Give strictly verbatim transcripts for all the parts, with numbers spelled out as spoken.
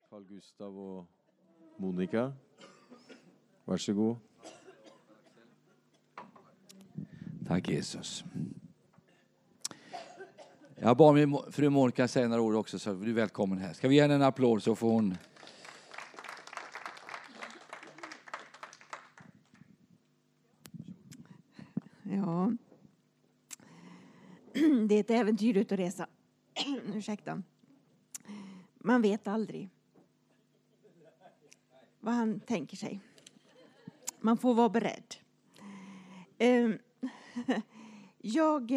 Carl Gustav och Monica. Varsågod. Tack Jesus. Jag bad min fru Monica säga några ord också, så du är välkommen här. Ska vi ge henne en applåd så får hon... Ja. Det är ett äventyr ut att resa. Ursäkta. Man vet aldrig vad han tänker sig. Man får vara beredd. Jag,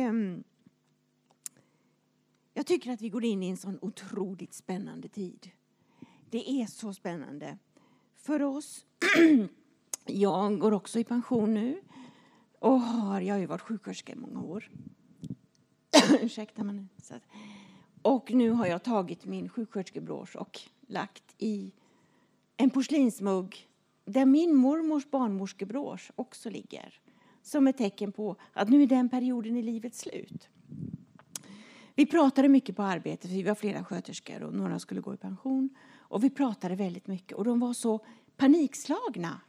jag tycker att vi går in i en sån otroligt spännande tid. Det är så spännande för oss. Jag går också i pension nu. Och har, jag har ju varit sjuksköterska i många år. Ursäkta mig. Och nu har jag tagit min sjuksköterskebrås och lagt i en porslinsmugg där min mormors barnmorskebrås också ligger. Som ett tecken på att nu är den perioden i livet slut. Vi pratade mycket på arbetet, för vi var flera sköterskor och några skulle gå i pension. Och vi pratade väldigt mycket och de var så panikslagna.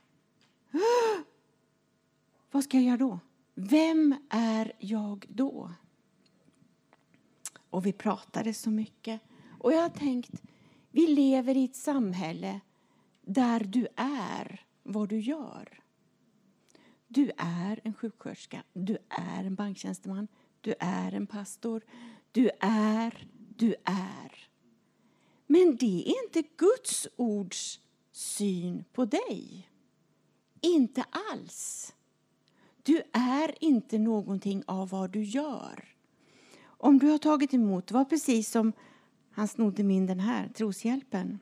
Vad ska jag göra då? Vem är jag då? Och vi pratade så mycket. Och jag har tänkt, vi lever i ett samhälle där du är vad du gör. Du är en sjuksköterska, du är en banktjänsteman, du är en pastor, du är, du är. Men det är inte Guds ords syn på dig. Inte alls. Du är inte någonting av vad du gör. Om du har tagit emot, det var precis som han snodde min den här, troshjälpen.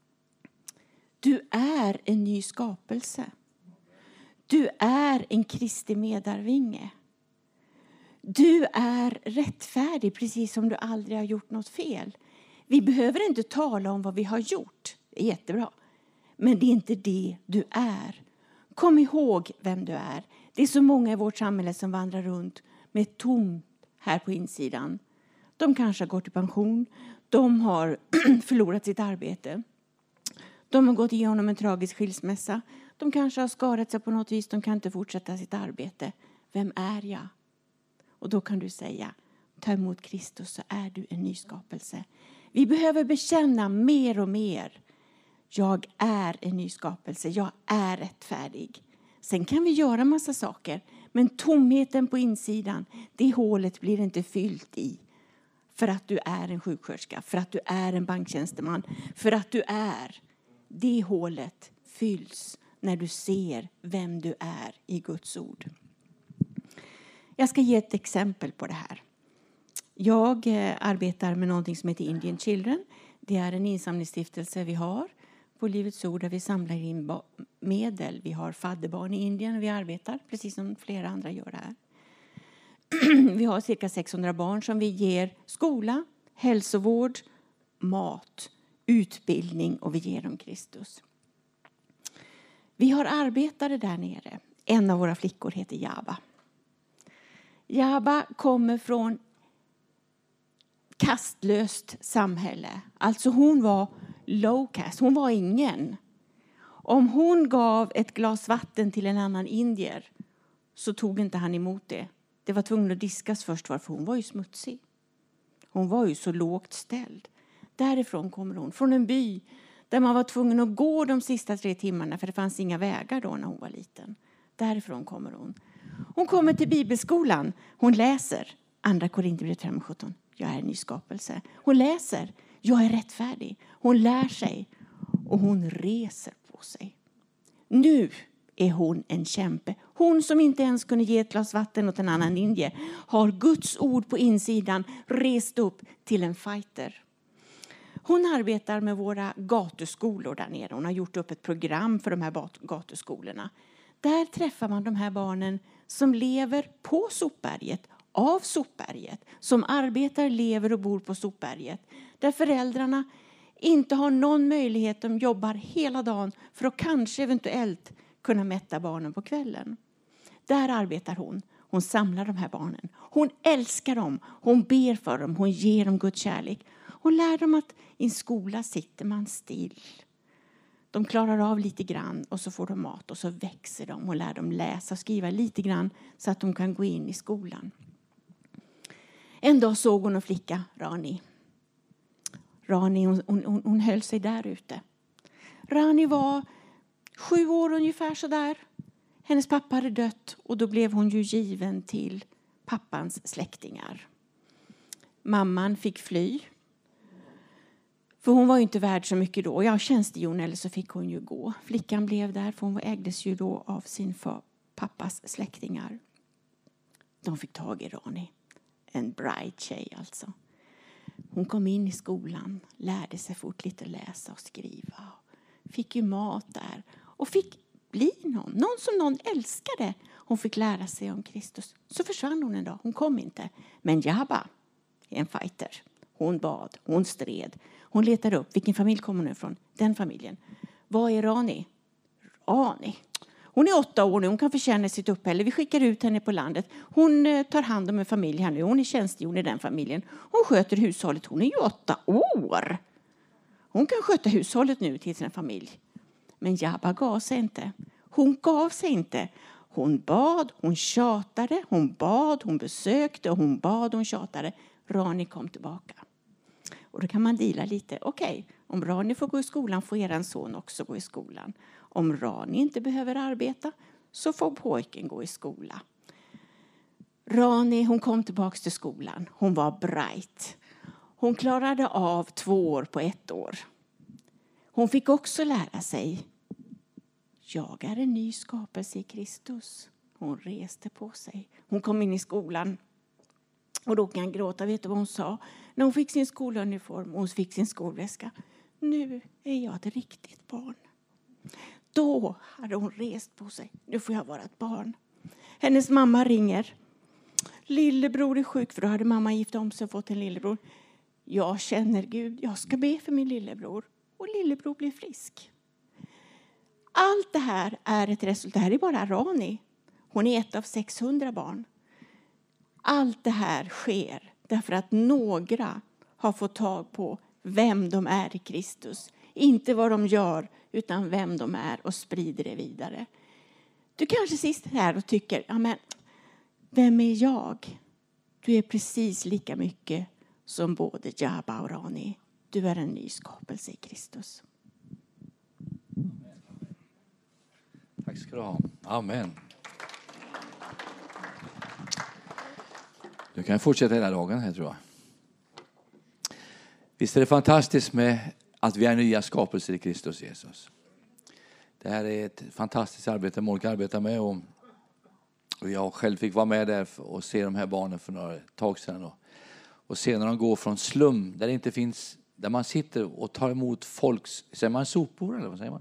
Du är en ny skapelse. Du är en Kristi medarvinge. Du är rättfärdig precis som du aldrig har gjort något fel. Vi behöver inte tala om vad vi har gjort. Det är jättebra. Men det är inte det du är. Kom ihåg vem du är. Det är så många i vårt samhälle som vandrar runt med tomt här på insidan. De kanske har gått i pension. De har förlorat sitt arbete. De har gått igenom en tragisk skilsmässa. De kanske har skadat sig på något vis. De kan inte fortsätta sitt arbete. Vem är jag? Och då kan du säga, ta emot Kristus så är du en ny skapelse. Vi behöver bekänna mer och mer. Jag är en ny skapelse. Jag är rättfärdig. Sen kan vi göra massa saker. Men tomheten på insidan, det hålet blir inte fyllt i. För att du är en sjuksköterska. För att du är en banktjänsteman. För att du är. Det hålet fylls när du ser vem du är i Guds ord. Jag ska ge ett exempel på det här. Jag arbetar med någonting som heter Indian Children. Det är en insamlingsstiftelse vi har på Livets ord där vi samlar in medel. Vi har fadderbarn i Indien och vi arbetar precis som flera andra gör här. Vi har cirka sexhundra barn som vi ger skola, hälsovård, mat, utbildning och vi ger dem Kristus. Vi har arbetare där nere. En av våra flickor heter Java. Java kommer från kastlöst samhälle. Alltså hon var low caste. Hon var ingen. Om hon gav ett glas vatten till en annan indier så tog inte han emot det. Det var tvungen att diskas först varför hon var ju smutsig. Hon var ju så lågt ställd. Därifrån kommer hon. Från en by där man var tvungen att gå de sista tre timmarna för det fanns inga vägar då när hon var liten. Därifrån kommer hon. Hon kommer till bibelskolan. Hon läser Andra Korinthierbrevet fem sjutton. Jag är en ny skapelse. Hon läser. Jag är rättfärdig. Hon lär sig. Och hon reser på sig. Nu är hon en kämpe. Hon som inte ens kunde ge ett glas vatten åt en annan indier har Guds ord på insidan rest upp till en fighter. Hon arbetar med våra gatuskolor där nere. Hon har gjort upp ett program för de här gatuskolorna. Där träffar man de här barnen som lever på sopberget, av sopberget. Som arbetar, lever och bor på sopberget. Där föräldrarna inte har någon möjlighet. De jobbar hela dagen för att kanske eventuellt kunna mätta barnen på kvällen. Där arbetar hon. Hon samlar de här barnen. Hon älskar dem. Hon ber för dem. Hon ger dem Guds kärlek. Hon lär dem att i en skola sitter man still. De klarar av lite grann och så får de mat och så växer de och lär dem läsa och skriva lite grann så att de kan gå in i skolan. En dag såg hon en flicka, Rani. Rani hon, hon, hon höll sig där ute. Rani var sju år ungefär så där. Hennes pappa hade dött och då blev hon ju given till pappans släktingar. Mamman fick fly. För hon var ju inte värd så mycket då. Ja, tjänstehjon eller så fick hon ju gå. Flickan blev där för hon ägdes ju då av sin pappas släktingar. De fick tag i Rani. En bright tjej alltså. Hon kom in i skolan, lärde sig fort lite läsa och skriva. Fick ju mat där och fick bli någon. Någon som någon älskade. Hon fick lära sig om Kristus. Så försvann hon en dag. Hon kom inte. Men Jaba är en fighter. Hon bad, hon stred. Hon letade upp. Vilken familj kommer hon ifrån? Den familjen. Vad är Rani? Rani. Hon är åtta år nu. Hon kan förtjäna sitt uppehälle. Vi skickar ut henne på landet. Hon tar hand om en familj här nu. Hon är tjänstehjon i den familjen. Hon sköter hushållet. Hon är ju åtta år. Hon kan sköta hushållet nu till sin familj. Men Jaba gav sig inte. Hon gav sig inte. Hon bad, hon tjatade, hon bad, hon besökte, hon bad, hon tjatade. Rani kom tillbaka. Och då kan man dela lite. Okej, okay, om Rani får gå i skolan får eran son också gå i skolan. Om Rani inte behöver arbeta så får pojken gå i skola. Rani, hon kom tillbaka till skolan. Hon var bright. Hon klarade av två år på ett år. Hon fick också lära sig. Jag är en ny skapelse i Kristus. Hon reste på sig. Hon kom in i skolan. Och då kan jag gråta. Vet du vad hon sa? När hon fick sin skoluniform och hon fick sin skolväska. Nu är jag ett riktigt barn. Då hade hon rest på sig. Nu får jag vara ett barn. Hennes mamma ringer. Lillebror är sjuk. För då hade mamma gift om sig och fått en lillebror. Jag känner Gud. Jag ska be för min lillebror. Och lillebror blir frisk. Allt det här är ett resultat. Det här är bara Rani. Hon är ett av sexhundra barn. Allt det här sker därför att några har fått tag på vem de är i Kristus. Inte vad de gör utan vem de är och sprider det vidare. Du kanske sitter här och tycker, ja men, vem är jag? Du är precis lika mycket som både Jaba och Rani. Du är en ny skapelse i Kristus. Tack ska du ha. Amen. Du kan fortsätta hela dagen här tror jag. Visst är det fantastiskt med att vi är nya skapelser i Kristus Jesus. Det här är ett fantastiskt arbete Monica arbetar med. Och, och jag själv fick vara med där och se de här barnen för några tag sedan. Och, och se när de går från slum där det inte finns, där man sitter och tar emot folks, säger man sopor eller vad säger man?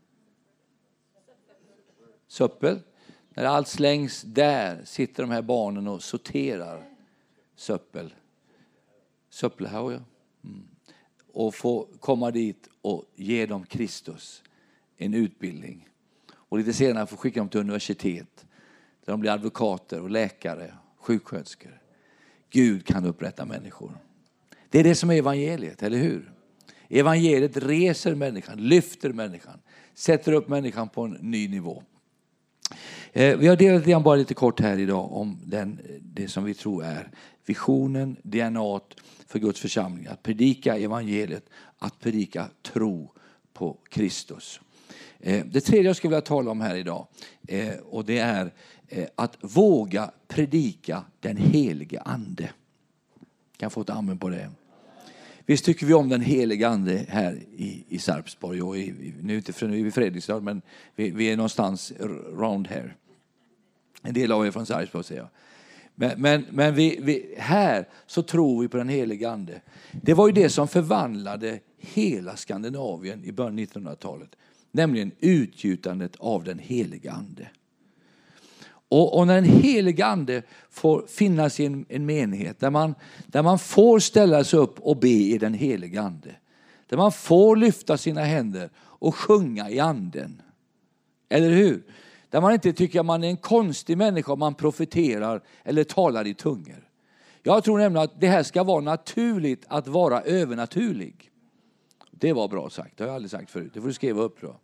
Söppel. När allt slängs där sitter de här barnen och sorterar söppel. Söppelhaugar. Mm. Och få komma dit och ge dem Kristus en utbildning. Och lite senare få skicka dem till universitet. Där de blir advokater och läkare, sjuksköterskor. Gud kan upprätta människor. Det är det som är evangeliet, eller hur? Evangeliet reser människan, lyfter människan. Sätter upp människan på en ny nivå. Eh, vi har delat igen bara lite kort här idag om den, det som vi tror är visionen, D N A för Guds församling. Att predika evangeliet, att predika tro på Kristus. Eh, det tredje jag skulle vilja tala om här idag eh, och det är eh, att våga predika den helige ande. Kan jag få ett amen på det? Visst tycker vi om den heliga ande här i, i Sarpsborg och i, nu inte för nu är vi Fredrikstad men vi, vi är någonstans round här. En del av er från Sarpsborg säger jag. Men, men, men vi, vi, här så tror vi på den heliga ande. Det var ju det som förvandlade hela Skandinavien i början av nittonhundratalet. Nämligen utgjutandet av den heliga ande. Och, och när en helig ande får finnas i en, en menighet där man, där man får ställa sig upp och be i den heliga ande. Där man får lyfta sina händer och sjunga i anden. Eller hur? Där man inte tycker att man är en konstig människa om man profeterar eller talar i tungor. Jag tror nämligen att det här ska vara naturligt att vara övernaturlig. Det var bra sagt, det har jag aldrig sagt förut. Det får du skriva upp då.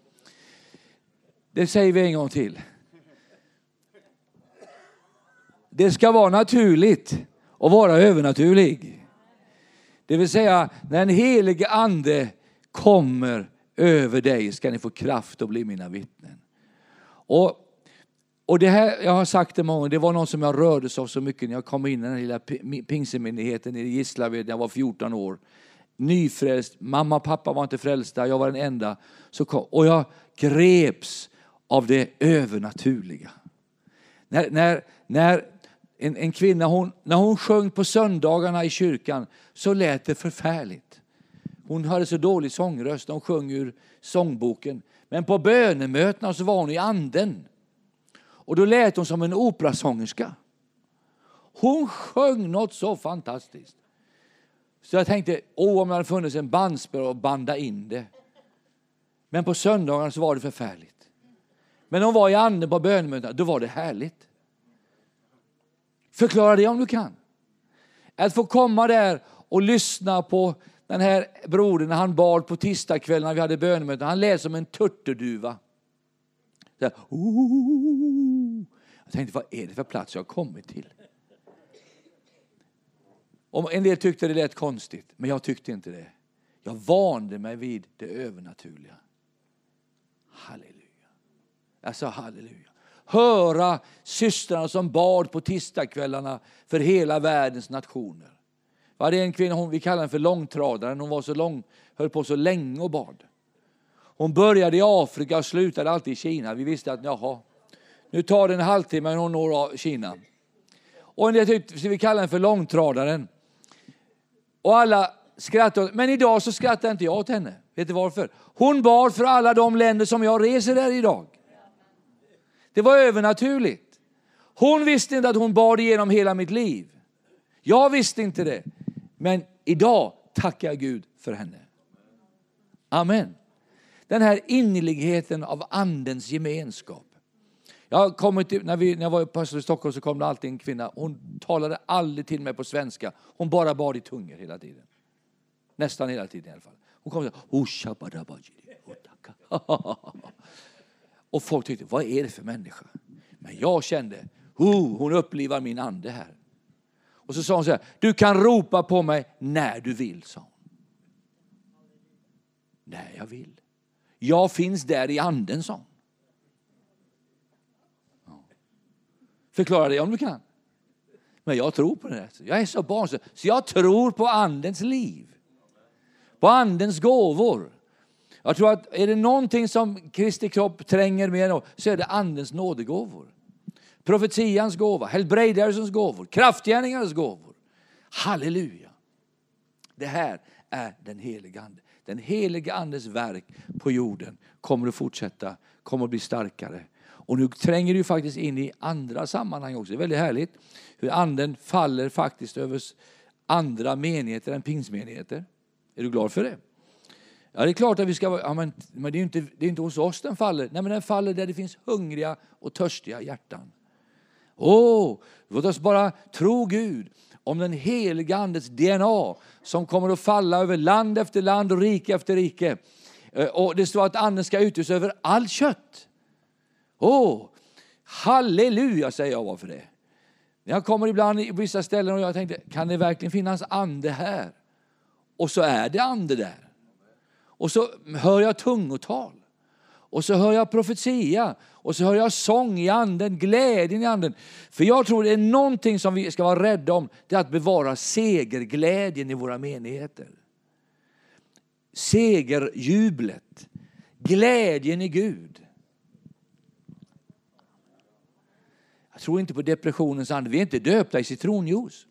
Det säger vi en gång till. Det ska vara naturligt att vara övernaturlig. Det vill säga, när en helig ande kommer över dig ska ni få kraft att bli mina vittnen. Och, och det här, jag har sagt det många gånger, det var någon som jag rördes av så mycket när jag kom in i den lilla pingsemyndigheten i Gislaved när jag var fjorton år. Nyfrälst, mamma och pappa var inte frälsta, jag var den enda. Så kom, och jag greps av det övernaturliga. När, när, när en, en kvinna, hon, när hon sjöng på söndagarna i kyrkan så lät det förfärligt. Hon hade så dålig sångröst, hon sjöng ur sångboken. Men på bönemötena så var hon i anden. Och då lät hon som en operasångerska. Hon sjöng något så fantastiskt. Så jag tänkte, åh om det hade funnits en bandspelare och banda in det. Men på söndagarna så var det förfärligt. Men hon var i anden på bönemötena, då var det härligt. Förklara det om du kan. Att få komma där och lyssna på den här brodern när han bad på tisdagskvällen när vi hade bönemöten. Han lät som en turturduva. Så här, jag tänkte, vad är det för plats jag har kommit till? Och en del tyckte det lät konstigt, men jag tyckte inte det. Jag vande mig vid det övernaturliga. Halleluja. Jag sa halleluja. Höra systrarna som bad på tisdagskvällarna för hela världens nationer. Var det en kvinna, hon, vi kallar henne för långtradaren. Hon var så lång, höll på så länge och bad. Hon började i Afrika och slutade alltid i Kina. Vi visste att jaha, nu tar det en halvtimme när hon når Kina. Och en del tyckte, vi kallar henne för långtradaren. Och alla skrattade. Men idag så skrattar inte jag åt henne. Vet du varför? Hon bad för alla de länder som jag reser där idag. Det var övernaturligt. Hon visste inte att hon bad igenom hela mitt liv. Jag visste inte det. Men idag tackar jag Gud för henne. Amen. Den här innerligheten av andens gemenskap. Jag kommit till, när, vi, när jag var pastor i Stockholm så kom det alltid en kvinna. Hon talade aldrig till mig på svenska. Hon bara bad i tungor hela tiden. Nästan hela tiden i alla fall. Hon kom och sa, och folk tyckte, vad är det för människa? Men jag kände, oh, hon upplivar min ande här. Och så sa hon så här, du kan ropa på mig när du vill, sa hon. Nej, jag vill. Jag finns där i anden, sa hon. Ja. Förklara det om du kan. Men jag tror på det här. Jag är så barnslig. Så jag tror på andens liv. På andens gåvor. Jag tror att är det någonting som Kristi kropp tränger med så är det andens nådegåvor. Profetians gåva, helbrägdelsens gåvor, kraftgärningarnas gåvor. Halleluja. Det här är den heliga ande. Den heliga andes verk på jorden kommer att fortsätta, kommer att bli starkare. Och nu tränger du faktiskt in i andra sammanhang också. Det är väldigt härligt hur anden faller faktiskt över andra menigheter än pingsmenigheter. Är du glad för det? Ja, det är klart att vi ska vara, ja, men, men det är inte, det är inte hos oss den faller. Nej, men den faller där det finns hungriga och törstiga hjärtan. Åh, låt oss bara tro Gud om den heliga andes D N A som kommer att falla över land efter land och rike efter rike. Och det står att anden ska utgöras över all kött. Åh, halleluja säger jag var för det. Jag kommer ibland i vissa ställen och jag tänkte, kan det verkligen finnas ande här? Och så är det ande där. Och så hör jag tungotal. Och så hör jag profetia. Och så hör jag sång i anden, glädjen i anden. För jag tror det är någonting som vi ska vara rädda om. Det är att bevara segerglädjen i våra menigheter. Segerjublet. Glädjen i Gud. Jag tror inte på depressionens ande. Vi är inte döpta i citronjuice.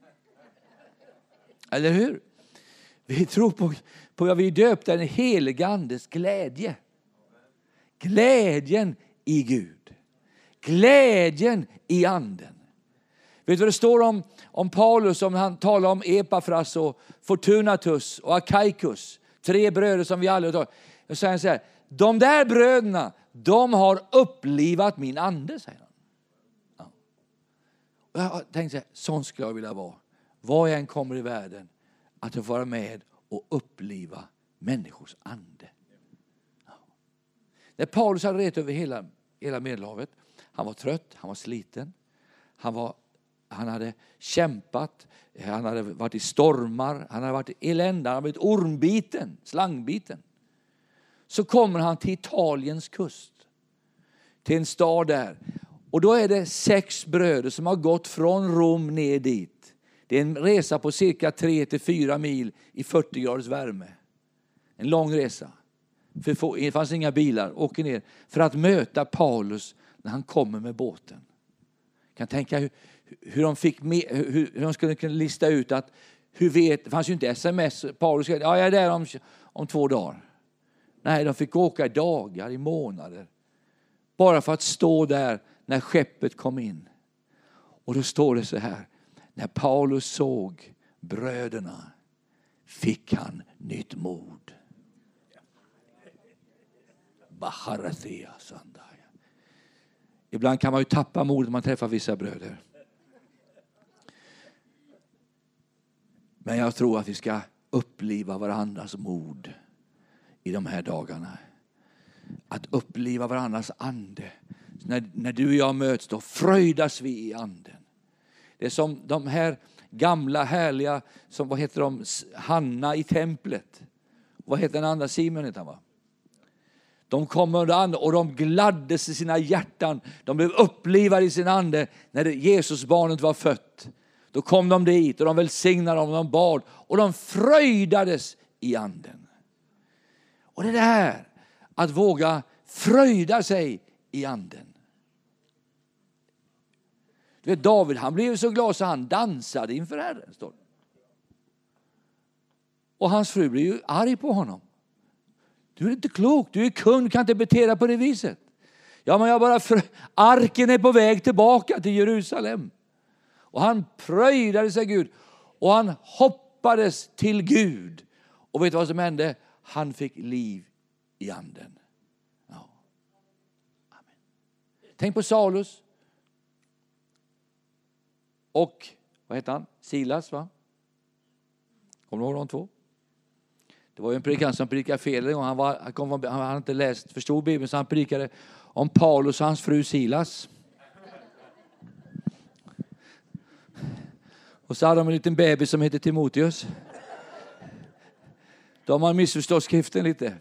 Eller hur? Vi tror på, på vad vi är döpta i den heliga andes glädje. Glädjen i Gud. Glädjen i anden. Vet du vad det står om, om Paulus, om han talar om Epafras och Fortunatus och Akaikus. Tre bröder som vi alla har. Jag säger så här, de där bröderna, de har upplivat min ande, säger han. Ja. Jag tänkte så här, sån skulle jag vilja vara. Var jag än kommer i världen, att jag får vara med och uppliva människors ande. Ja. När Paulus hade rett över hela, hela Medelhavet, han var trött, han var sliten. Han, var, han hade kämpat, han hade varit i stormar, han hade varit i elände, han hade blivit ormbiten, slangbiten. Så kommer han till Italiens kust, till en stad där. Och då är det sex bröder som har gått från Rom ner dit. Det är en resa på cirka tre till fyra mil i fyrtio graders värme. En lång resa. För det fanns inga bilar. Åker ner för att möta Paulus när han kommer med båten. Jag kan tänka hur, hur, de fick med, hur, hur de skulle kunna lista ut att hur vet, det fanns ju inte sms. Paulus sa, ja, jag är där om, om två dagar. Nej, de fick åka i dagar, i månader. Bara för att stå där när skeppet kom in. Och då står det så här. När Paulus såg bröderna fick han nytt mod. Baharathea sandaya. Ibland kan man ju tappa mod när man träffar vissa bröder. Men jag tror att vi ska uppliva varandras mod i de här dagarna. Att uppliva varandras ande. När, när du och jag möts då fröjdas vi i anden. Det är som de här gamla härliga, som vad heter de, Hanna i templet. Vad heter den andra, Simon heter han, va? De kom under anden och de gladdes i sina hjärtan. De blev upplivade i sin ande när Jesusbarnet var fött. Då kom de dit och de välsignade dem, de bad och de fröjdades i anden. Och det där att våga fröjda sig i anden. Du vet, David, han blev så glad så han dansade inför Herren, står det. Och hans fru blev ju arg på honom. Du är inte klok, du är kung, kan inte bete dig på det viset. Ja, men jag bara för... arken är på väg tillbaka till Jerusalem. Och han fröjdade sig Gud. Och han hoppades till Gud. Och vet du vad som hände? Han fick liv i anden. Ja. Amen. Tänk på Saulus. Och, vad heter han? Silas, va? Kommer du ihåg de två? Det var ju en predikant som predikade fel en gång. Han, var, han, kom, han hade inte läst, förstod Bibeln, så han predikade om Paulus och hans fru Silas. Och så hade de en liten bebis som heter Timoteus. De har missförstått skriften lite.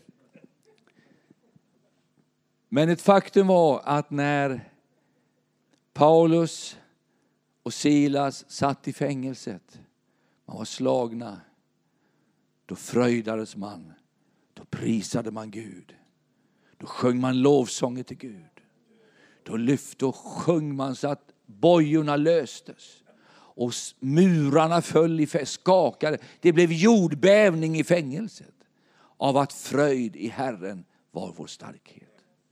Men ett faktum var att när Paulus och Silas satt i fängelset, man var slagna, då fröjdades man, då prisade man Gud, då sjöng man lovsånger till Gud, då lyfte och sjöng man så att bojorna löstes och murarna föll i fäst, skakade. Det blev jordbävning i fängelset av att fröjd i Herren var vår starkhet.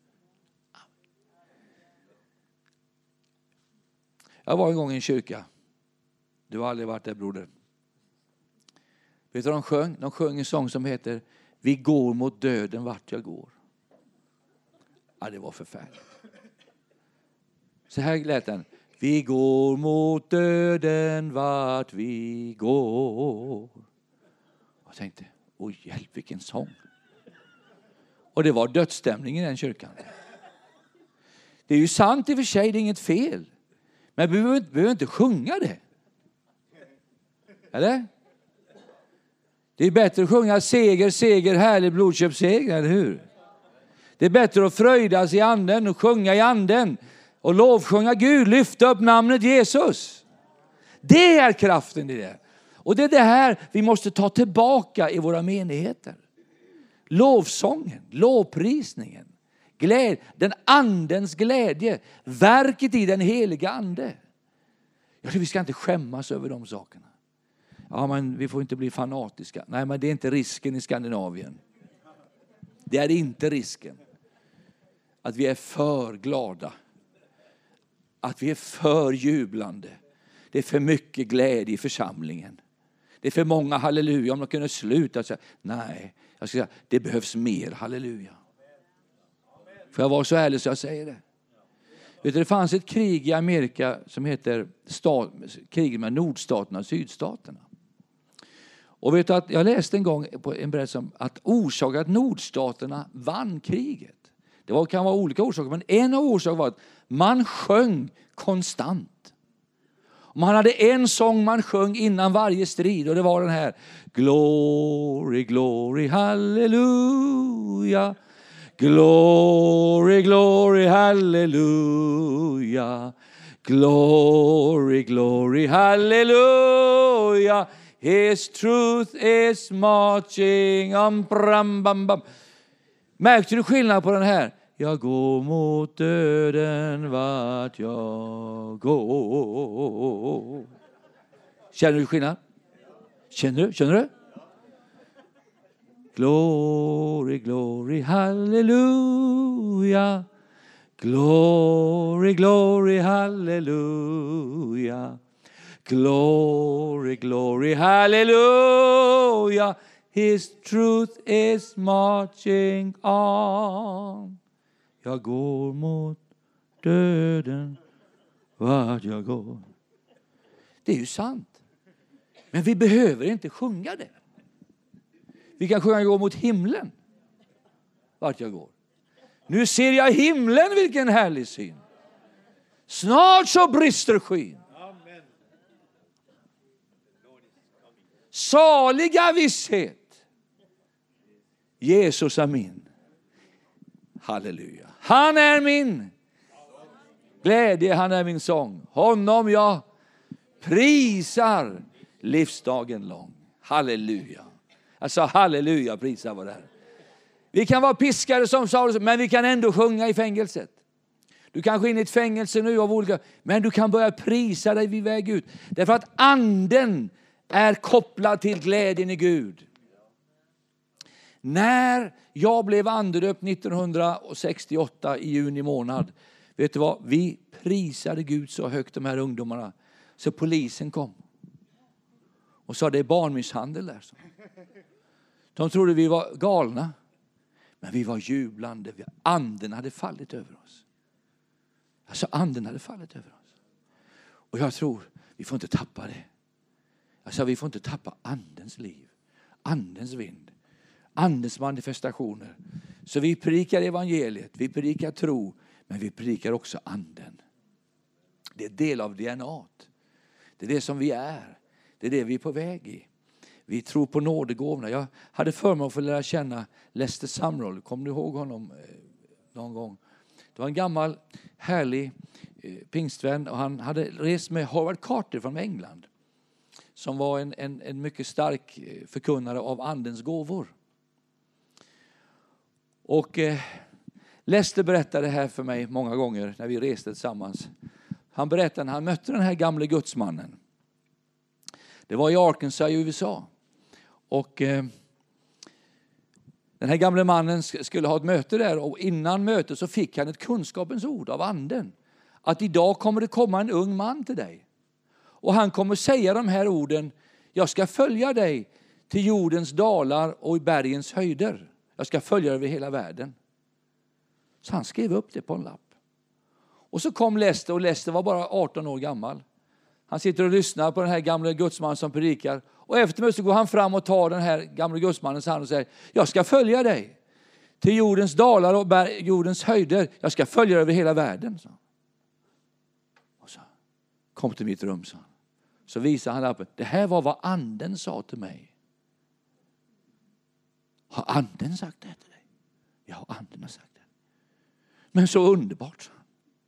Jag var en gång i en kyrka. Du har aldrig varit där, broder. Vet du vad de sjöng? De sjöng en sång som heter Vi går mot döden vart jag går. Ja, det var förfärligt. Så här lät den. Vi går mot döden vart vi går. Jag tänkte, oj hjälp vilken sång. Och det var dödsstämning i den kyrkan. Det är ju sant i och för sig, det är inget fel. Men vi behöver, behöver inte sjunga det. Eller? Det är bättre att sjunga seger, seger, härlig blodköpsseger, eller hur? Det är bättre att fröjdas i anden och sjunga i anden. Och lovsjunga Gud, lyfta upp namnet Jesus. Det är kraften i det. Och det är det här vi måste ta tillbaka i våra menigheter. Lovsången, lovprisningen. Glädje, den andens glädje. Verket i den heliga ande. Jag tror vi ska inte skämmas över de sakerna. Ja, men vi får inte bli fanatiska. Nej, men det är inte risken i Skandinavien. Det är inte risken. Att vi är för glada. Att vi är för jublande. Det är för mycket glädje i församlingen. Det är för många halleluja. Om de kunde sluta säga, nej, jag ska säga, det behövs mer halleluja. För jag var så ärlig så jag säger det. Vet du, det fanns ett krig i Amerika som heter stat, kriget med nordstaterna och sydstaterna. Och vet du att jag läste en gång på en berättelse om att orsaken att nordstaterna vann kriget. Det var, kan vara olika orsaker, men en av orsakerna var att man sjöng konstant. Man hade en sång man sjöng innan varje strid, och det var den här: Glory, glory, halleluja. Glory, glory, halleluja. Glory, glory, halleluja. His truth is marching on. Bram, bam, bam. Märkte du skillnad på den här? Jag går mot döden vart jag går. Känner du skillnad? Känner du? Känner du? Glory, glory, halleluja. Glory, glory, halleluja. Glory, glory, halleluja. His truth is marching on. Jag går mot döden vart jag går. Det är ju sant. Men vi behöver inte sjunga det. Vi kan sjunga gå mot himlen vart jag går. Nu ser jag himlen, vilken härlig syn. Snart så brister skyn. Saliga visshet. Jesus är min. Halleluja. Han är min glädje, han är min sång. Honom jag prisar livsdagen lång. Halleluja. Alltså halleluja, prisar var det här. Vi kan vara piskade som Saulus, men vi kan ändå sjunga i fängelset. Du kanske är inne i ett fängelse nu av olika, men du kan börja prisa dig vid väg ut. Därför att anden är kopplad till glädjen i Gud. När jag blev andedöpt nittonhundrasextioåtta i juni månad, vet du vad? Vi prisade Gud så högt, de här ungdomarna, så polisen kom och sa det är barnmisshandel där. De trodde vi var galna, men vi var jublande. Anden hade fallit över oss. Alltså anden hade fallit över oss. Och jag tror vi får inte tappa det. Alltså vi får inte tappa andens liv, andens vind, andens manifestationer. Så vi predikar evangeliet, vi predikar tro, men vi predikar också anden. Det är del av D N A. Det är det som vi är. Det är det vi är på väg i. Vi tror på nådegåvorna. Jag hade förmånen att få lära känna Lester Sumrall. Kommer du ihåg honom någon gång? Det var en gammal härlig pingstvän, och han hade rest med Howard Carter från England. Som var en, en, en mycket stark förkunnare av andens gåvor. Och eh, Lester berättade det här för mig många gånger när vi reste tillsammans. Han berättade när han mötte den här gamla gudsmannen. Det var i Arkansas i U S A. Och eh, den här gamla mannen skulle ha ett möte där, och innan mötet så fick han ett kunskapens ord av anden. Att idag kommer det komma en ung man till dig. Och han kommer säga de här orden: jag ska följa dig till jordens dalar och i bergens höjder. Jag ska följa dig över hela världen. Så han skrev upp det på en lapp. Och så kom Lester, och Lester var bara arton år gammal. Han sitter och lyssnar på den här gamla gudsmannen som predikar. Och efter så går han fram och tar den här gamla gudsmannens hand och säger: jag ska följa dig till jordens dalar och berg, jordens höjder. Jag ska följa dig över hela världen. Så. Och så kom till mitt rum, så. Så visade han lappen. Det här var vad anden sa till mig. Har anden sagt det till dig? Ja, anden har sagt det. Men så underbart, så.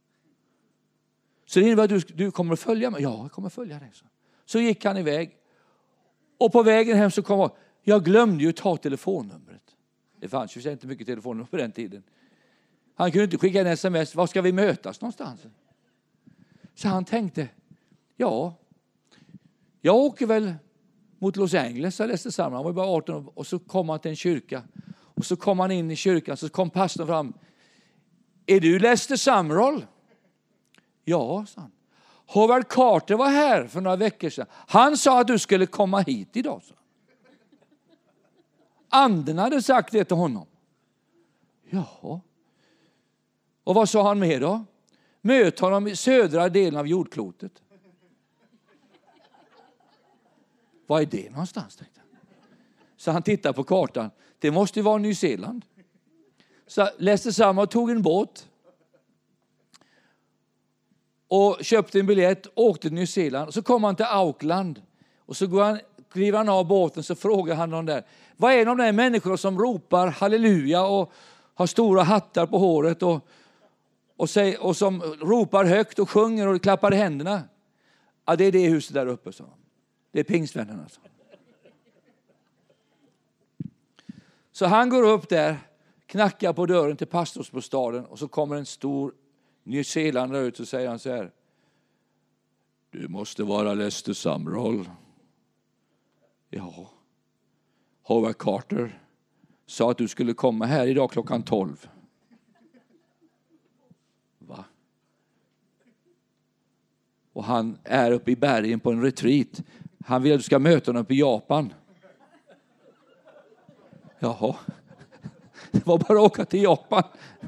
Så det innebär att du, du kommer att följa mig. Ja, jag kommer att följa dig. Så. så gick han iväg. Och på vägen hem så kom jag. Jag glömde ju ta telefonnumret. Det fanns ju inte mycket telefonnummer på den tiden. Han kunde inte skicka en sms. Var ska vi mötas någonstans? Så han tänkte. Ja. Jag åker väl mot Los Angeles. Jag läste samman. Han var bara arton år. Och så kom han till en kyrka. Och så kom han in i kyrkan. Så kom pastorn fram. Är du Lester Sumrall? Ja, sa han. Howard Carter var här för några veckor sedan. Han sa att du skulle komma hit idag. Så. Anden hade sagt det till honom. Ja. Och vad sa han mer då? Möt honom i södra delen av jordklotet. Vad är det någonstans? Tänkte jag. Så han tittar på kartan. Det måste ju vara Nya Zeeland. Så läste samma och tog en båt. Och köpte en biljett, åkte till Nya Zeeland. Så kom han till Auckland. Och så går han, kliver han av båten, så frågar han dem där. Vad är de där människor som ropar halleluja och har stora hattar på håret och, och, säg, och som ropar högt och sjunger och klappar i händerna? Ja, det är det huset där uppe, så. Det är pingstvännerna. Så. så han går upp där, knackar på dörren till pastorsbostaden och så kommer en stor nyzeeländare ut och säger han så här. Du måste vara Lester Sumrall. Ja. Howard Carter sa att du skulle komma här idag klockan tolv. Va? Och han är uppe i bergen på en retreat. Han vill att du ska möta honom uppe i Japan. Jaha. Det var bara att åka till Japan.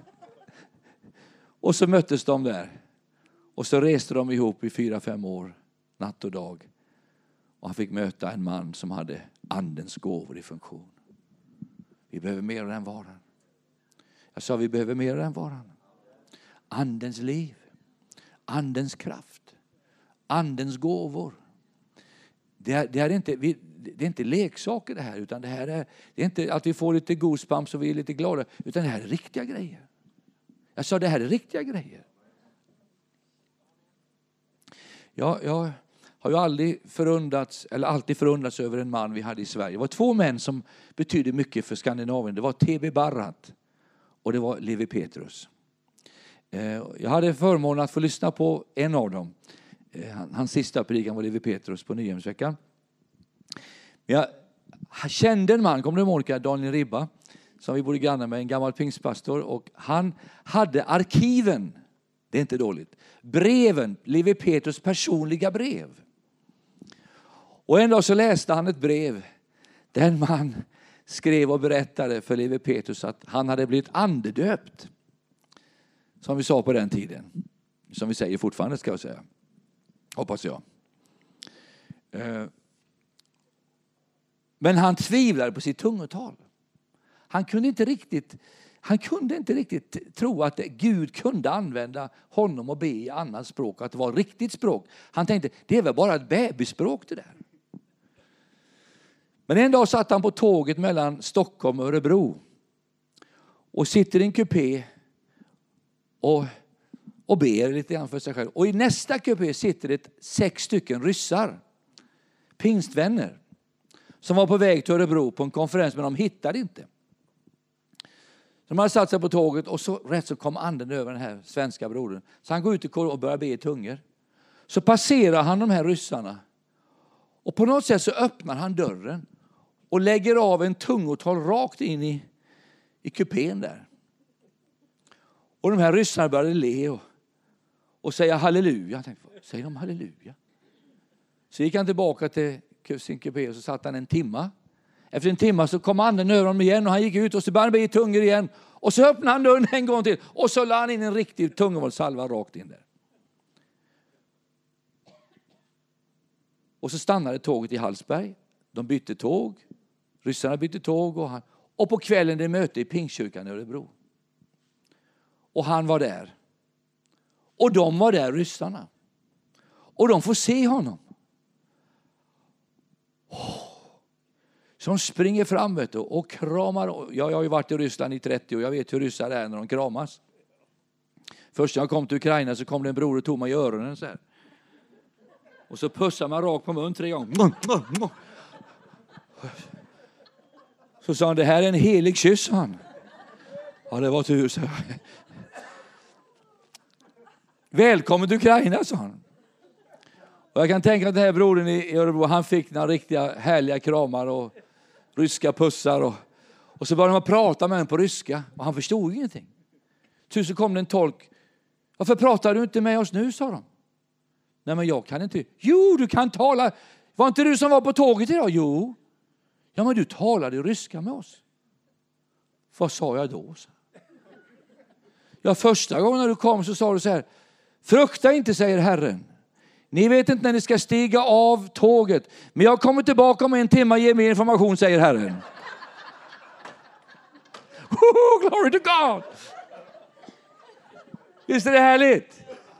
Och så möttes de där. Och så reste de ihop i fyra, fem år. Natt och dag. Och han fick möta en man som hade andens gåvor i funktion. Vi behöver mer av den varan. Jag sa vi behöver mer av den varan. Andens liv. Andens kraft. Andens gåvor. Det är, det är, inte, vi, det är inte leksaker det här. Utan det här är, det är inte att vi får lite goosebumps och vi är lite glada. Utan det här är riktiga grejer. Jag sa det här är riktiga grejer. Ja, jag har ju aldrig förundrats, eller alltid förundrats över en man vi hade i Sverige. Det var två män som betydde mycket för Skandinavien. Det var T B Barrat och det var Levi Petrus. Jag hade förmånen att få lyssna på en av dem. Hans sista predikan var Levi Petrus på Nyhemsveckan. Jag kände en man, kommer du ihåg, Daniel Ribba, som vi bodde grannar med, en gammal pingstpastor. Och han hade arkiven, det är inte dåligt, breven, Levi Petrus personliga brev. Och en dag så läste han ett brev. Den man skrev och berättade för Levi Petrus att han hade blivit andedöpt. Som vi sa på den tiden. Som vi säger fortfarande, ska jag säga. Hoppas jag. Men han tvivlade på sitt tungotal. Han kunde inte riktigt, han kunde inte riktigt tro att Gud kunde använda honom och be i annat språk. Att det var riktigt språk. Han tänkte, det är väl bara ett bebisspråk det där. Men en dag satt han på tåget mellan Stockholm och Örebro. Och sitter i en kupé och, och ber lite grann för sig själv. Och i nästa kupé sitter det sex stycken ryssar. Pingstvänner. Som var på väg till Örebro på en konferens, men de hittade inte. De hade satt sig på tåget och så rätt så kom anden över den här svenska brodern. Så han går ut i korridoren och börjar be i tungor. Så passerar han de här ryssarna. Och på något sätt så öppnar han dörren. Och lägger av en tungotal rakt in i, i kupén där. Och de här ryssarna började le och, och säga halleluja. Jag tänkte, säger de halleluja? Så gick han tillbaka till sin kupé och så satt han en timma. Efter en timme så kom anden över honom igen och han gick ut och så började han be i tungor igen. Och så öppnade han dörren en gång till och så la han in en riktig tungomålssalva rakt in där. Och så stannade tåget i Hallsberg. De bytte tåg. Ryssarna bytte tåg. Och, han, och på kvällen det möte i Pingstkyrkan i Örebro. Och han var där. Och de var där, ryssarna. Och de får se honom. Oh. Så de springer fram vet du, och kramar. Jag, jag har ju varit i Ryssland i trettio år. Jag vet hur ryssar är när de kramas. Först när jag kom till Ukraina så kom det en bror och tog mig i öronen så här. Och så pussar man rakt på mun tre gånger. Så sa han, det här är en helig kyss, han. Ja, det var tur, så. Välkommen till Ukraina, sa han. Och jag kan tänka att den här brodern i Örebro, han fick några riktiga härliga kramar och ryska pussar. Och, och så började man prata med honom på ryska. Och han förstod ingenting. Till så kom det en tolk. Varför pratar du inte med oss nu, sa de. Nej, men jag kan inte. Jo, du kan tala. Var inte du som var på tåget idag? Jo. Ja, men du talade ryska med oss. Vad sa jag då? Ja, första gången när du kom så sa du så här. Frukta inte, säger Herren. Ni vet inte när ni ska stiga av tåget. Men jag kommer tillbaka om en timme och ger mer information, säger Herren. Oh, glory to God! Visst är det härligt?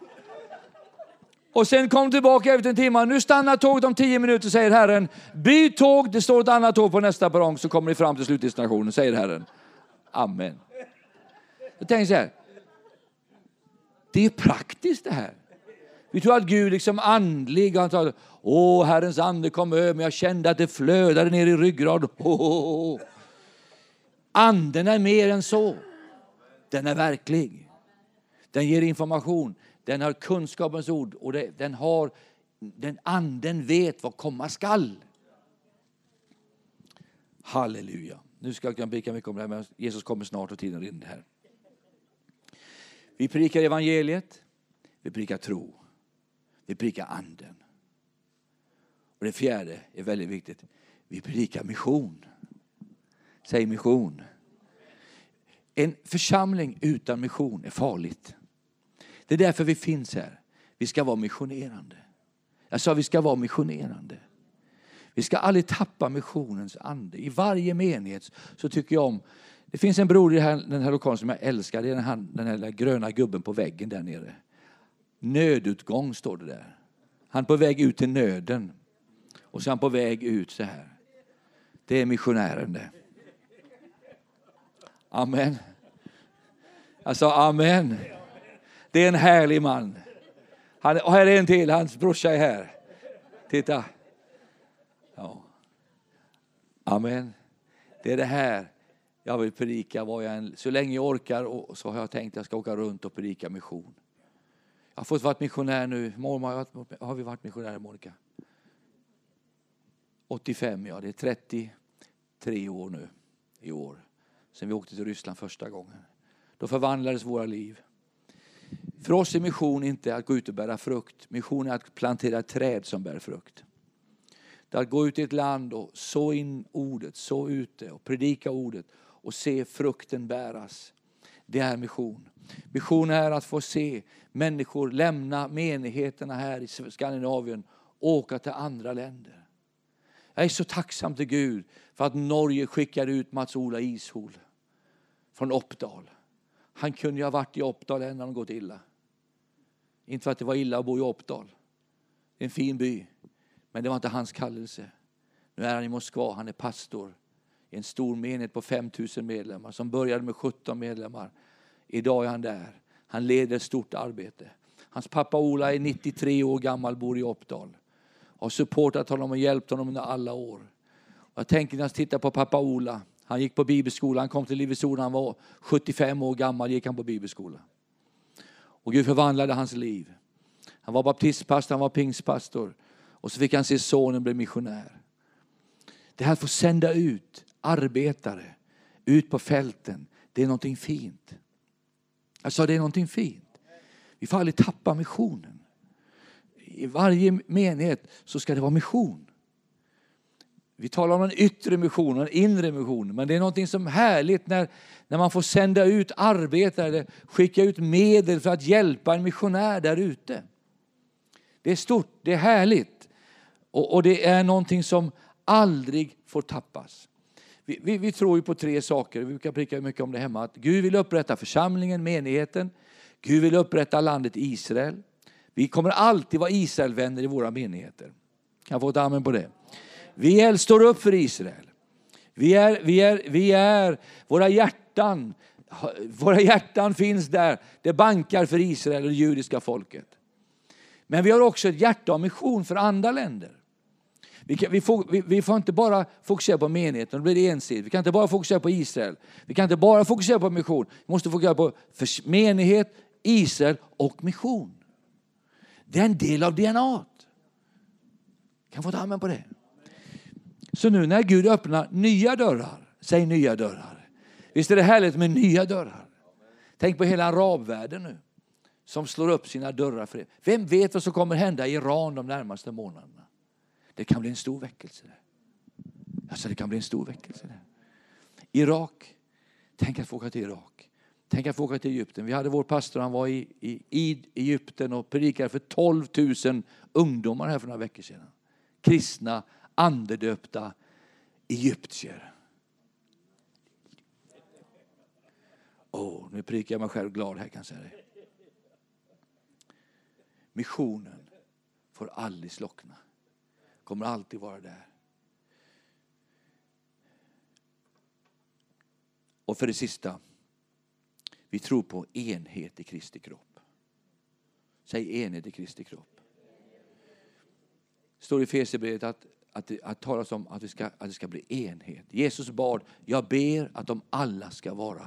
Och sen kom tillbaka efter en timme. Nu stannar tåget om tio minuter, säger Herren. Byt tåg, det står ett annat tåg på nästa perrong, så kommer ni fram till slutdestinationen, säger Herren. Amen. Jag tänker så här. Det är praktiskt det här. Vi tror att Gud liksom andlig. Han tar, åh, Herrens ande kom över mig. Jag kände att det flödade ner i ryggrad. Oh, oh, oh. Anden är mer än så. Den är verklig. Den ger information. Den har kunskapens ord. Och det, den har, den anden vet vad komma skall. Halleluja. Nu ska jag kunna prika mycket om det här, men Jesus kommer snart och tiden rinner här. Vi prikar evangeliet. Vi prikar tro. Vi prikar anden. Och det fjärde är väldigt viktigt. Vi prikar mission. Säg mission. En församling utan mission är farligt. Det är därför vi finns här. Vi ska vara missionerande. Jag sa vi ska vara missionerande. Vi ska aldrig tappa missionens ande. I varje menighet så tycker jag om. Det finns en bror i den här lokalen som jag älskar. Det är den här, den här gröna gubben på väggen där nere. Nödutgång står det där. Han är på väg ut till nöden. Och så är han på väg ut så här. Det är missionären det. Amen. Jag sa amen. Det är en härlig man. Han, och här är en till. Hans brorsa är här. Titta. Ja. Amen. Det är det här jag vill predika. Vad jag än, så länge jag orkar, och så har jag tänkt att jag ska åka runt och predika mission. Jag har fått varit missionär nu. Mormor, har vi varit missionärer, Monica? åttiofem, ja. Det är trettiotre år nu i år. Sen vi åkte till Ryssland första gången. Då förvandlades våra liv. För oss är mission inte att gå ut och bära frukt. Mission är att plantera träd som bär frukt. Det är att gå ut i ett land och så in ordet, så ut det och predika ordet och se frukten bäras. Det är mission. Mission är att få se människor lämna menigheterna här i Skandinavien och åka till andra länder. Jag är så tacksam till Gud för att Norge skickade ut Mats-Ola Ishol från Oppdal. Han kunde ju ha varit i Oppdal än när de gått illa. Inte för att det var illa att bo i Oppdal. Det är en fin by. Men det var inte hans kallelse. Nu är han i Moskva. Han är pastor i en stor menighet på fem tusen medlemmar. Som började med sjutton medlemmar. Idag är han där. Han leder ett stort arbete. Hans pappa Ola är nittiotre år gammal, bor i Oppdal. Har supportat honom och hjälpt honom under alla år. Och jag tänker när jag tittar på pappa Ola. Han gick på bibelskola. Han kom till Livets Ord. Han var sjuttiofem år gammal. Gick han på bibelskola. Och Gud förvandlade hans liv. Han var baptistpastor. Han var pingstpastor. Och så fick han se sonen bli missionär. Det här att få sända ut arbetare. Ut på fälten. Det är någonting fint. Jag sa det är någonting fint. Vi får aldrig tappa missionen. I varje menighet så ska det vara mission. Vi talar om en yttre mission och en inre mission. Men det är någonting som är härligt när, när man får sända ut arbetare. Skicka ut medel för att hjälpa en missionär där ute. Det är stort, det är härligt. Och, och det är någonting som aldrig får tappas. Vi, vi, vi tror ju på tre saker. Vi brukar prika mycket om det hemma. Att Gud vill upprätta församlingen, menigheten. Gud vill upprätta landet Israel. Vi kommer alltid vara Israelvänner i våra menigheter. Kan jag få ett amen på det? Vi står upp för Israel. Vi är, vi är, vi är, våra hjärtan, våra hjärtan finns där. Det bankar för Israel och det judiska folket. Men vi har också ett hjärta av mission för andra länder. Vi, kan, vi, får, vi, vi får inte bara fokusera på menigheten, då blir det ensidigt. Vi kan inte bara fokusera på Israel. Vi kan inte bara fokusera på mission. Vi måste fokusera på menighet, Israel och mission. Det är en del av D N A. Kan få ta amen på det. Så nu när Gud öppnar nya dörrar, säg nya dörrar. Visst är det härligt med nya dörrar. Tänk på hela arabvärlden nu. Som slår upp sina dörrar för det. Vem vet vad som kommer hända i Iran de närmaste månaderna? Det kan bli en stor väckelse där. Alltså det kan bli en stor väckelse där. Irak. Tänk att få åka till Irak. Tänk att få åka till Egypten. Vi hade vår pastor, han var i, i, i Egypten och predikade för tolv tusen ungdomar här för några veckor sedan. Kristna, andedöpta egyptier. Åh, oh, nu prikar jag mig själv glad här kan jag säga det. Missionen får aldrig slockna. Kommer alltid vara där. Och för det sista. Vi tror på enhet i Kristi kropp. Säg enhet i Kristi kropp. Det står i Efesierbrevet att, att, att, att talas om att det, ska, att det ska bli enhet. Jesus bad, jag ber att de alla ska vara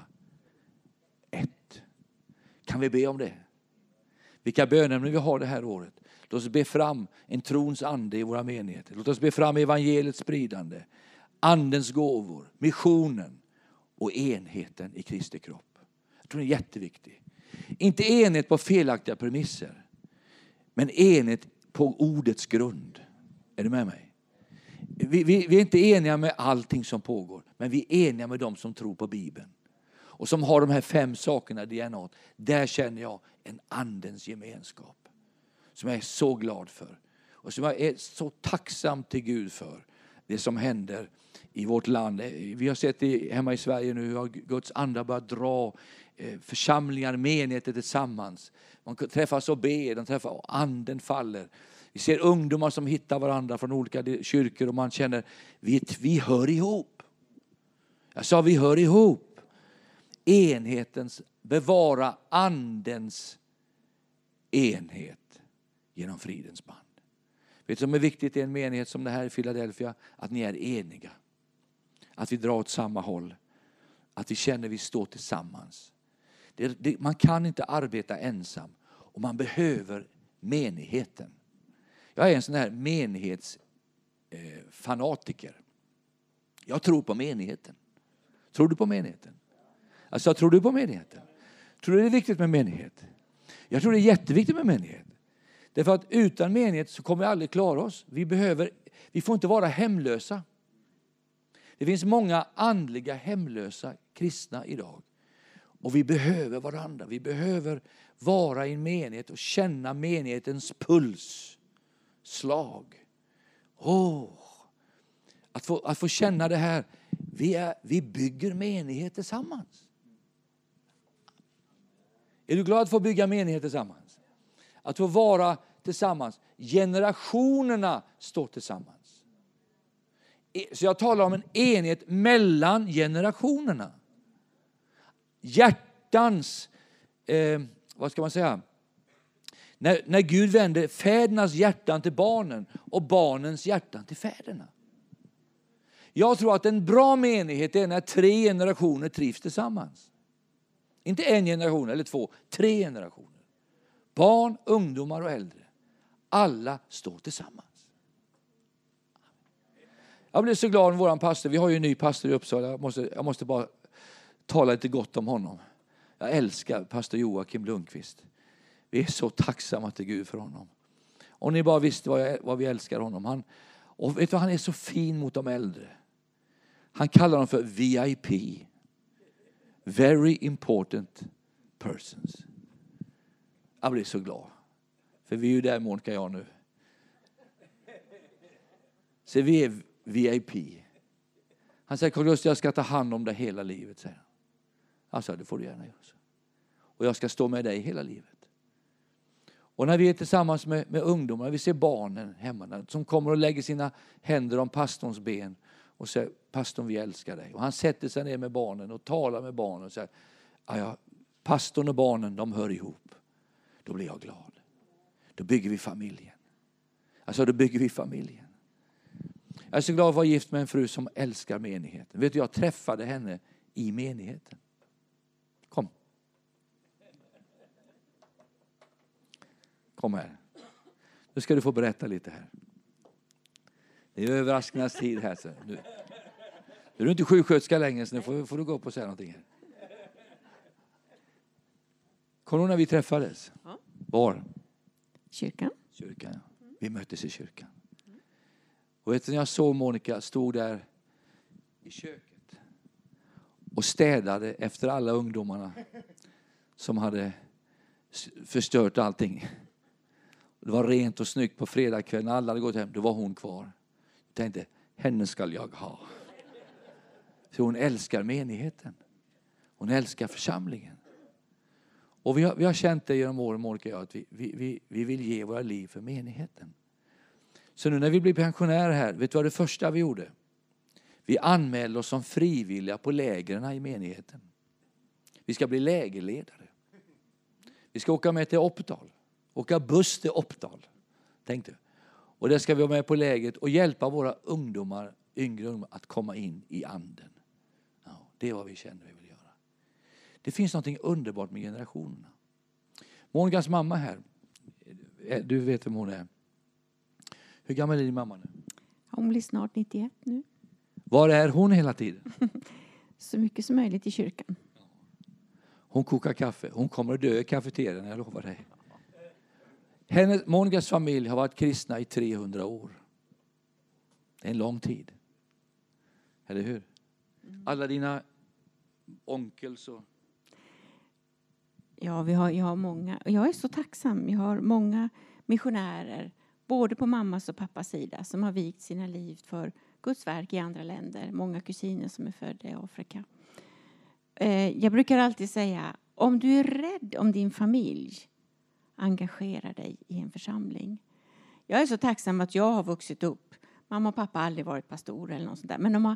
ett. Kan vi be om det? Vilka bönämnen vi har det här året. Låt oss be fram en trons ande i våra menigheter. Låt oss be fram evangeliets spridande. Andens gåvor, missionen och enheten i Kristi kropp. Jag tror det är jätteviktigt. Inte enhet på felaktiga premisser. Men enhet på ordets grund. Är du med mig? Vi, vi, vi är inte eniga med allting som pågår. Men vi är eniga med dem som tror på Bibeln. Och som har de här fem sakerna i D N A. Där känner jag en andens gemenskap. Som jag är så glad för. Och som jag är så tacksam till Gud för. Det som händer i vårt land. Vi har sett det hemma i Sverige nu. Har Guds ande börjat dra församlingar, menigheter tillsammans. Man träffas och ber. De träffar och anden faller. Vi ser ungdomar som hittar varandra från olika kyrkor. Och man känner, vi, vi hör ihop. Jag sa vi hör ihop. Enhetens, bevara andens enhet genom fridens band. Vet du som är viktigt i en menighet som det här i Philadelphia? Att ni är eniga. Att vi drar åt samma håll. Att vi känner vi står tillsammans. Det, det, man kan inte arbeta ensam. Och man behöver menigheten. Jag är en sån här menighetsfanatiker. Eh, jag tror på menigheten. Tror du på menigheten? Alltså, tror du på menigheten? Tror du det är viktigt med menighet? Jag tror det är jätteviktigt med menighet. Därför att utan menighet så kommer vi aldrig klara oss. Vi, behöver, vi får inte vara hemlösa. Det finns många andliga hemlösa kristna idag. Och vi behöver varandra. Vi behöver vara i en menighet och känna menighetens puls. Slag. Oh. Att, få, att få känna det här. Vi, är, vi bygger menighet tillsammans. Är du glad att få bygga menighet tillsammans? Att få vara tillsammans. Generationerna står tillsammans. Så jag talar om en enhet mellan generationerna. Hjärtans, eh, vad ska man säga? När, när Gud vänder fädernas hjärtan till barnen och barnens hjärtan till fäderna. Jag tror att en bra menighet är när tre generationer trivs tillsammans. Inte en generation eller två, tre generationer. Barn, ungdomar och äldre. Alla står tillsammans. Jag blev så glad med våran pastor. Vi har ju en ny pastor i Uppsala. Jag måste, jag måste bara tala lite gott om honom. Jag älskar pastor Joakim Lundqvist. Vi är så tacksamma till Gud för honom. Och ni bara visste vad, jag, vad vi älskar honom. Han, och vet du, han är så fin mot de äldre. Han kallar dem för V I P. Very important persons. Jag blir så glad. För vi är ju där, Monica och jag nu. Så vi är V I P. Han säger, Carl-Gustaf, jag ska ta hand om dig hela livet, säger han. Jag sa, det får du gärna göra. Och jag ska stå med dig hela livet. Och när vi är tillsammans med, med ungdomar, vi ser barnen hemma som kommer och lägger sina händer om pastorns ben och säger, pastorn, vi älskar dig. Och han sätter sig ner med barnen och talar med barnen och säger, ja, pastorn och barnen, de hör ihop. Då blir jag glad. Då bygger vi familjen. Alltså då bygger vi familjen. Jag är så glad att vara gift med en fru som älskar menigheten. Vet du, jag träffade henne i menigheten. Kom. Kom här. Nu ska du få berätta lite här. Det är överraskningens tid här. Så nu, nu är du inte sjuksköterska längre, så nu får, får du gå upp och säga någonting här. Kommer du när vi träffades? Ja. Var? Kyrkan. Kyrkan, ja. Vi möttes i kyrkan. Och vet du, när jag såg Monica stod där i köket och städade efter alla ungdomarna som hade förstört allting. Det var rent och snyggt på fredagskvällen. Alla hade gått hem. Då var hon kvar. Jag tänkte, henne ska jag ha. Så hon älskar menigheten. Hon älskar församlingen. Och vi har, vi har känt det genom åren, Monica och jag, att vi, vi, vi, vi vill ge våra liv för menigheten. Så nu när vi blir pensionärer här, vet du vad det första vi gjorde? Vi anmälde oss som frivilliga på lägren i menigheten. Vi ska bli lägerledare. Vi ska åka med till Uppdal. Åka buss till Uppdal. Tänk du. Och där ska vi vara med på lägret och hjälpa våra ungdomar, yngre ungdomar, att komma in i anden. Ja, det är vad vi känner vi vill göra. Det finns något underbart med generationerna. Monicas mamma här. Du vet vem hon är. Hur gammal är din mamma nu? Hon blir snart nittioett nu. Var är hon hela tiden? Så mycket som möjligt i kyrkan. Hon kokar kaffe. Hon kommer att dö i kafeterian, jag lovar dig. Hennes, Monicas familj har varit kristna i trehundra år. Det är en lång tid. Eller hur? Alla dina onkels och... Ja, vi har, jag har många. Jag är så tacksam. Jag har många missionärer, både på mammas och pappas sida, som har vikt sina liv för Guds verk i andra länder. Många kusiner som är födda i Afrika. Jag brukar alltid säga, om du är rädd om din familj, engagera dig i en församling. Jag är så tacksam att jag har vuxit upp. Mamma och pappa har aldrig varit pastorer eller något sånt där. Men de har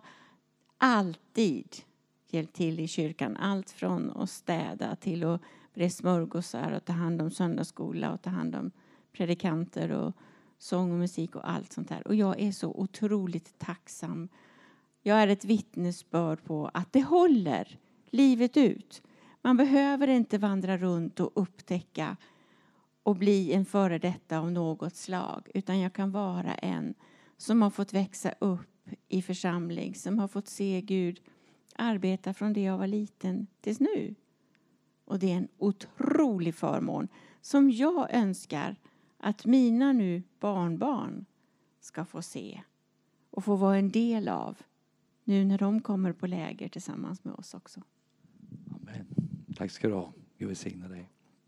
alltid hjälpt till i kyrkan. Allt från att städa till att bre smörgåsar och ta hand om söndagsskola och ta hand om predikanter och sång och musik och allt sånt där. Och jag är så otroligt tacksam. Jag är ett vittnesbörd på att det håller livet ut. Man behöver inte vandra runt och upptäcka och bli en före detta av något slag. Utan jag kan vara en som har fått växa upp i församling. Som har fått se Gud arbeta från det jag var liten tills nu. Och det är en otrolig förmån som jag önskar att mina nu barnbarn ska få se. Och få vara en del av nu när de kommer på läger tillsammans med oss också. Amen. Tack ska du ha. Gud välsigna dig.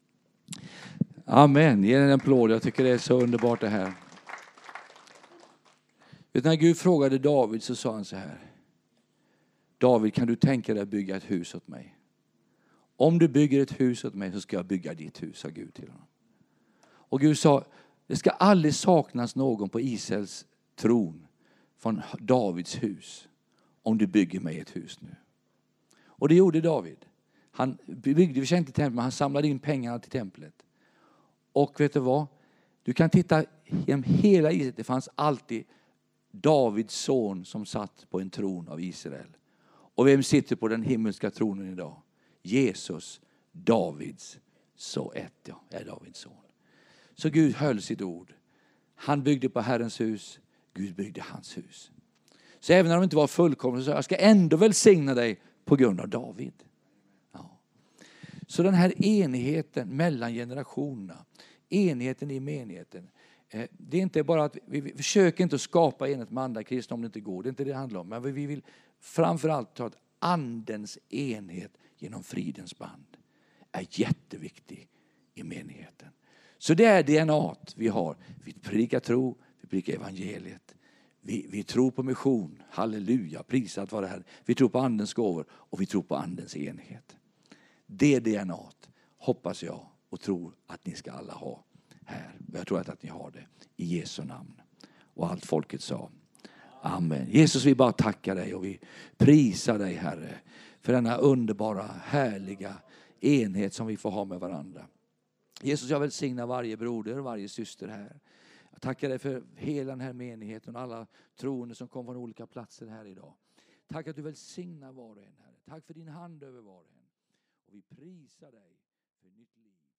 Amen. Ge en applåd. Jag tycker det är så underbart det här. Vet, när Gud frågade David så sa han så här. David, kan du tänka dig att bygga ett hus åt mig? Om du bygger ett hus åt mig så ska jag bygga ditt hus, sa Gud till honom. Och Gud sa, det ska aldrig saknas någon på Israels tron från Davids hus om du bygger mig ett hus nu. Och det gjorde David. Han byggde vi inte tempel, men han samlade in pengarna till templet. Och vet du vad? Du kan titta genom hela Israel. Det fanns alltid Davids son som satt på en tron av Israel. Och vem sitter på den himmelska tronen idag? Jesus, Davids så ett, ja, är Davids son. Så Gud höll sitt ord. Han byggde på Herrens hus. Gud byggde hans hus. Så även när de inte var fullkomliga så sa jag ska ändå välsigna dig på grund av David. Ja. Så den här enigheten mellan generationerna. Enigheten i menigheten. Det är inte bara att vi, vi försöker inte skapa enhet med andra kristna om det inte går. Det är inte det det handlar om. Men vi vill framförallt ta ett andens enhet genom fridens band. Är jätteviktig i menigheten. Så det är D N A vi har. Vi predikar tro, vi predikar evangeliet. Vi, vi tror på mission. Halleluja, prisat vare Herren. Vi tror på andens gåvor och vi tror på andens enhet. Det D N A hoppas jag och tror att ni ska alla ha här. Jag tror att ni har det i Jesu namn. Och allt folket sa. Amen. Jesus, vi bara tackar dig och vi prisar dig, Herre, för denna underbara, härliga enhet som vi får ha med varandra. Jesus, jag välsignar varje broder och varje syster här. Jag tackar dig för hela den här menigheten och alla troende som kommer från olika platser här idag. Tack att du välsignar var och en, Herre. Tack för din hand över var och en. Och vi prisar dig för nytt liv.